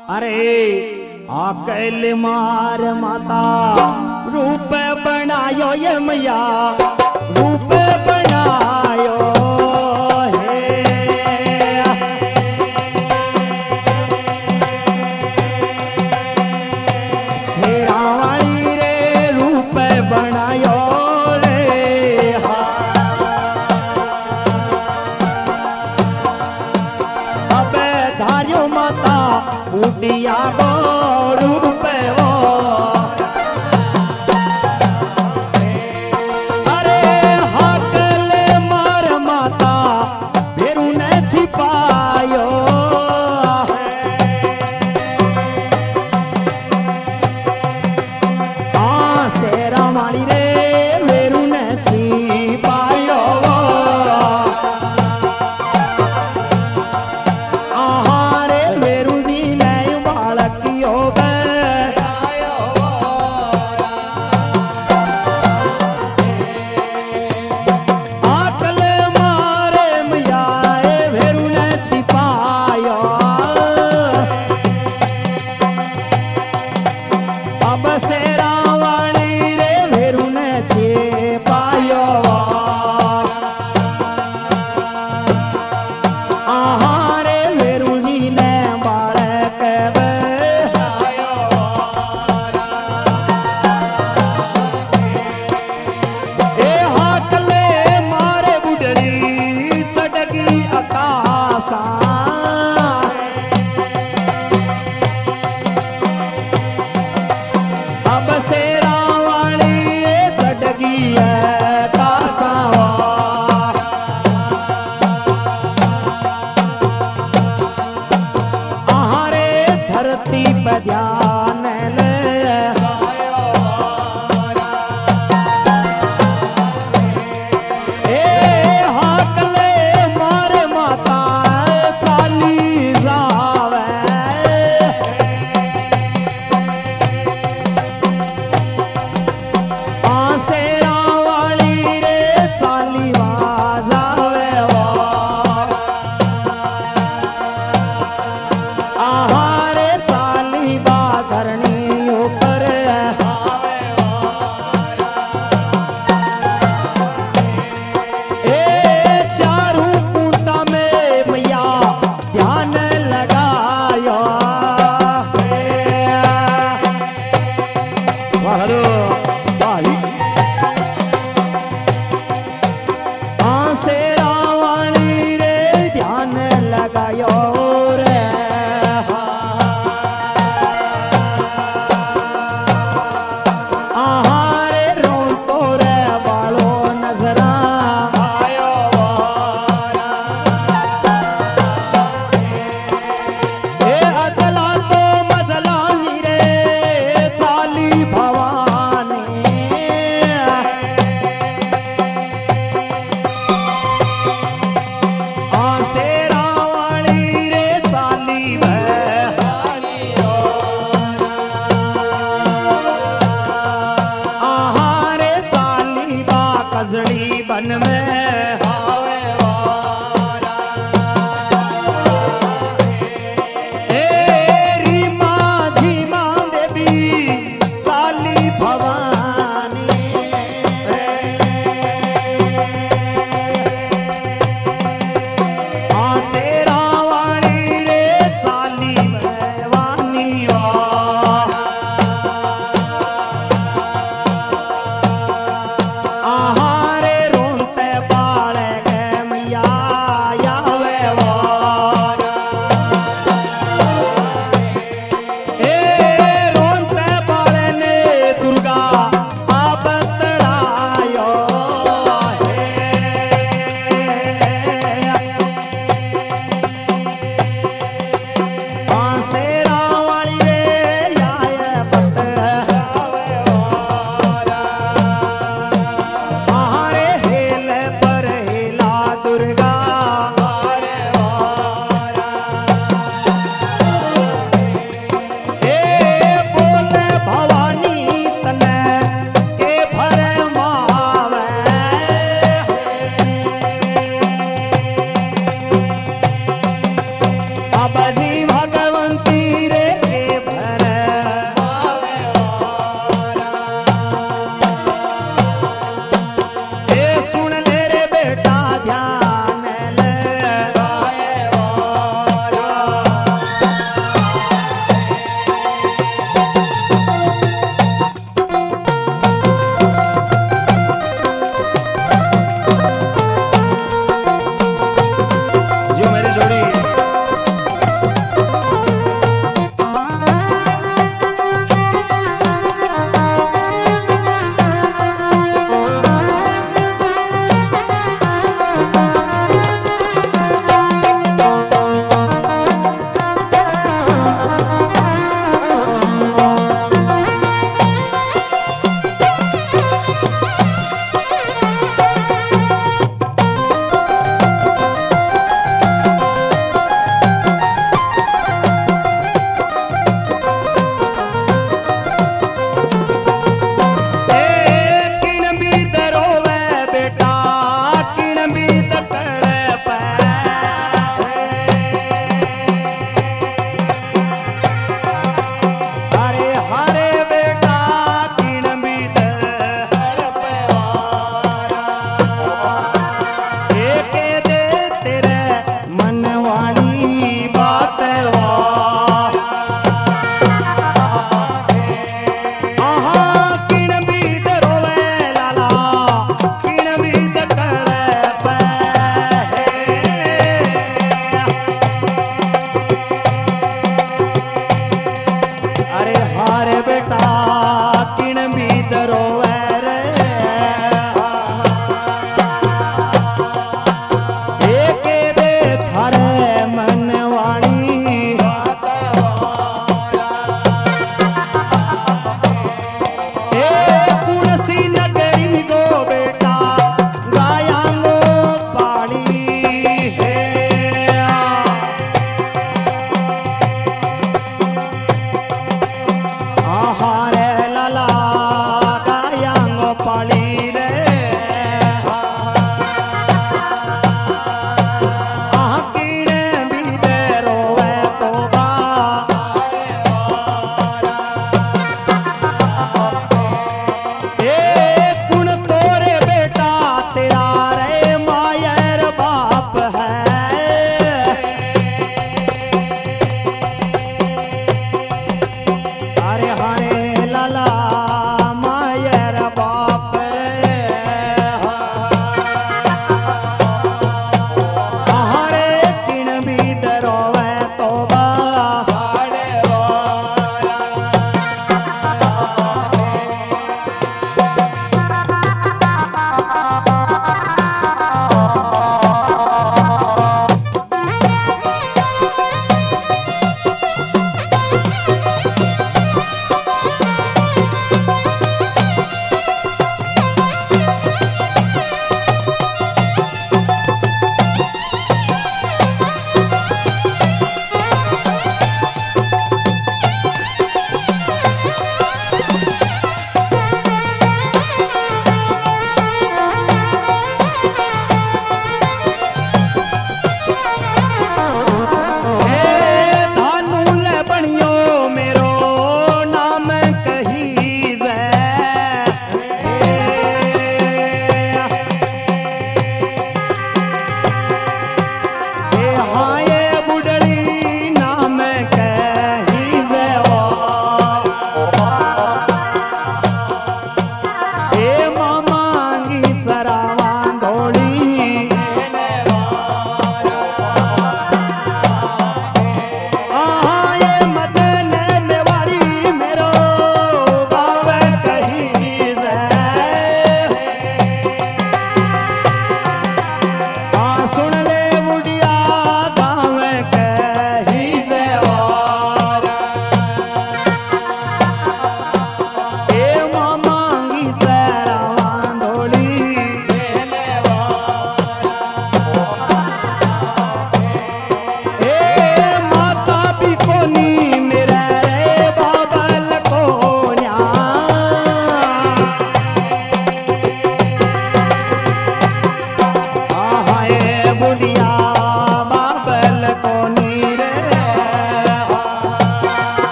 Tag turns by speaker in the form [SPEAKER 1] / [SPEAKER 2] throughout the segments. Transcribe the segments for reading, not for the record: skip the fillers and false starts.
[SPEAKER 1] अरे आकल मार माता रूप बनायो ये मैया रूप बनायो शेरावाली रे रूप बनायो रे अब धारियो माता उडिया गो रूप वो अरे हाकल मार माता बेरू ने छिपायो शेरा वाली रे बेरू ने छिपायो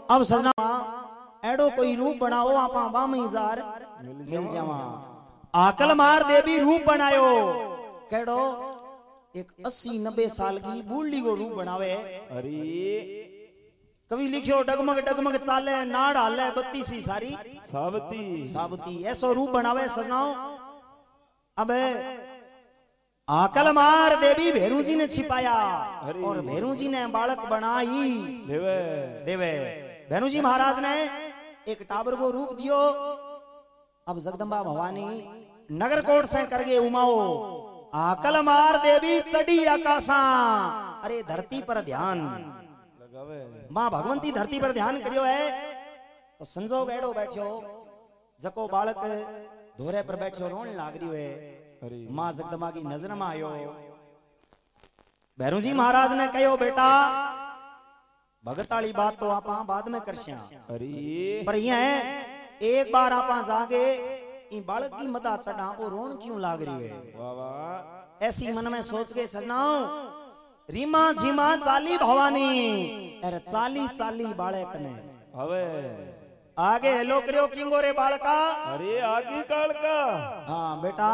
[SPEAKER 1] अब सजना एडो कोई रूप बनाओ आपा वाम जार मिल जावा आकल मार देवी रूप बनायो केड़ो एक 80-90 साल की बूढ़ी को रूप बनावे।
[SPEAKER 2] अरे
[SPEAKER 1] कभी लिखियो डगमग डगमग चाले नाड़ हाले बत्ती सी सारी
[SPEAKER 2] सावती
[SPEAKER 1] साबती ऐसो रूप बनावे सजनाओ। अब आकल मार देवी भेरू जी ने छिपाया और भेरू जी ने बालक बनाई
[SPEAKER 2] देवे
[SPEAKER 1] देवे भेरू जी महाराज ने एक टाबर को रूप दियो। अब जगदम्बा भवानी नगर कोट से करगे उमाओ आकल मार देवी चढ़ी आकाशा अरे धरती पर ध्यान
[SPEAKER 2] लगावे
[SPEAKER 1] मां भगवंती धरती पर ध्यान करियो है तो संजोग एड़ो बैठो जको बालक धोरे पर बैठो रोन लाग रियो है। मां जगदम्बा की नजर में आयो भैरू जी महाराज ने कहो बेटा भगताली बात तो आप बाद में करश्या पर यह एक बार आप जागे बालक की मदा चढ़ा वो रोन क्यों लाग रही है।
[SPEAKER 2] वाह वाह
[SPEAKER 1] ऐसी मन में सोच के सजनाओ रीमा झीमा चाली भवानी अरे चाली चाली बालक ने
[SPEAKER 2] हवे
[SPEAKER 1] आगे हेलो करियो किंगो रे बालका।
[SPEAKER 2] अरे आगे काल का
[SPEAKER 1] हाँ बेटा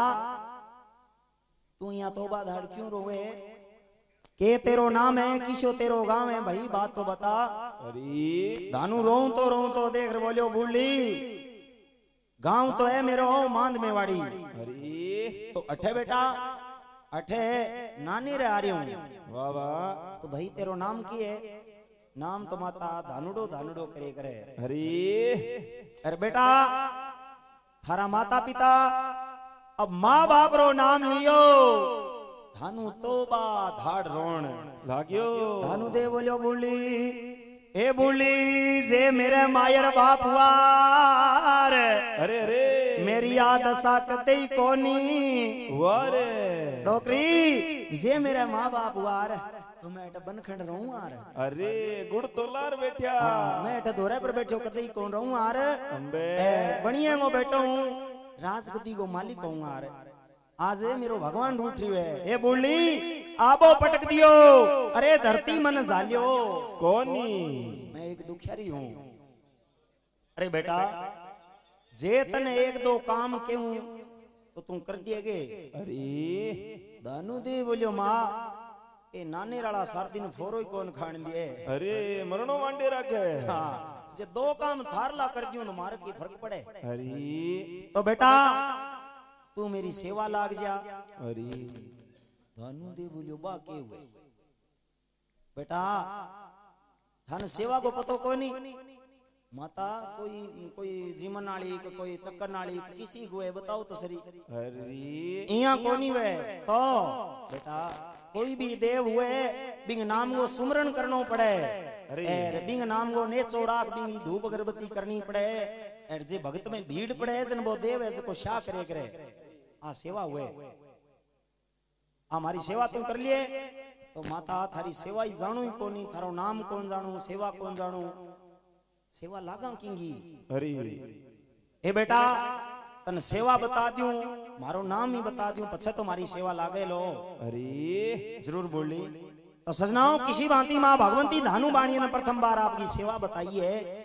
[SPEAKER 1] तू यहाँ तोबा धाड़ क्यों रोवे के तेरो नाम है किसो तेरो गांव है भाई बात तो बता।
[SPEAKER 2] अरे
[SPEAKER 1] धानु रो तो देख बोलियो बूढ़ी गांव तो है मेरो मांद मेवाड़ी।
[SPEAKER 2] अरे
[SPEAKER 1] तो अठे बेटा अठे नानी रे आ रही हूं।
[SPEAKER 2] वाह वाह
[SPEAKER 1] तो भाई तेरो नाम की है नाम तो माता धानुडो धानुडो करे करे।
[SPEAKER 2] अरे
[SPEAKER 1] बेटा थारा माता पिता अब माँ बाप रो नाम लियो धानु तोबा धाड़ रोण
[SPEAKER 2] लाग्यो
[SPEAKER 1] धानु दे बोलियो बूढ़ी ए बूढ़ी जे मेरे मायर बाप हुआर
[SPEAKER 2] अरे अरे
[SPEAKER 1] मेरी याद साकते ही कोनी
[SPEAKER 2] वारे
[SPEAKER 1] डोकरी जे मेरे माँ बाप हुआर तो मैं बनखंड रहूं आर।
[SPEAKER 2] अरे गुड़ तोलार बैठा
[SPEAKER 1] मैं धोरे पर बैठो कतई कौन रहूं आर
[SPEAKER 2] अंबे
[SPEAKER 1] बढ़िया को बैठो हूं राजगद्दी को मालिक हूं आर। आज मेरो भगवान रूठ रही है ए बोली आबो पटक दियो अरे धरती मन जालियो
[SPEAKER 2] कोनी
[SPEAKER 1] मैं एक दुखियारी हूं। अरे बेटा जे तने एक दो काम कहूं तो तुम कर दिएगे।
[SPEAKER 2] अरे
[SPEAKER 1] दानू दे बोलियो माँ ए नाने राला सार दिन फोरो ही कौन खान दिए।
[SPEAKER 2] अरे मरणो मांडे रखे
[SPEAKER 1] हाँ जे दो काम थारला कर दियो तो मार की फर्क पड़े।
[SPEAKER 2] अरे
[SPEAKER 1] तो बेटा तू मेरी सेवा लाग जा।
[SPEAKER 2] अरे
[SPEAKER 1] धानु दे बोलियो बा के हुए बेटा थानु सेवा को पतो कोनी माता कोई कोई जीवन नाली कोई चक्कर नाली किसी को है बताओ तो सरी।
[SPEAKER 2] अरे
[SPEAKER 1] इया कोनी वे तो बेटा कोई भी देव हुए बिंग नाम को सुमरण करनो पड़े अरे बिंग नाम को नेचो राख बिंग धूप अगरबत्ती करनी पड़े अरे जे भगत में भीड़ पड़े जन वो देव है जो शाह करे करे आ सेवा हुए हमारी सेवा तुम कर लिए तो माता थारी सेवा ही जानू ही कोनी थारो नाम कौन जानू सेवा कौन जानू सेवा लागा किंगी।
[SPEAKER 2] अरे
[SPEAKER 1] ए बेटा तन सेवा बता दूं मारो नाम ही बता दूं पछे तो मारी सेवा लागे लो।
[SPEAKER 2] अरे
[SPEAKER 1] जरूर बोली तो सजनाओ किसी भांति माँ भगवंती धानु बाणी ने प्रथम बार आपकी सेवा बताई है।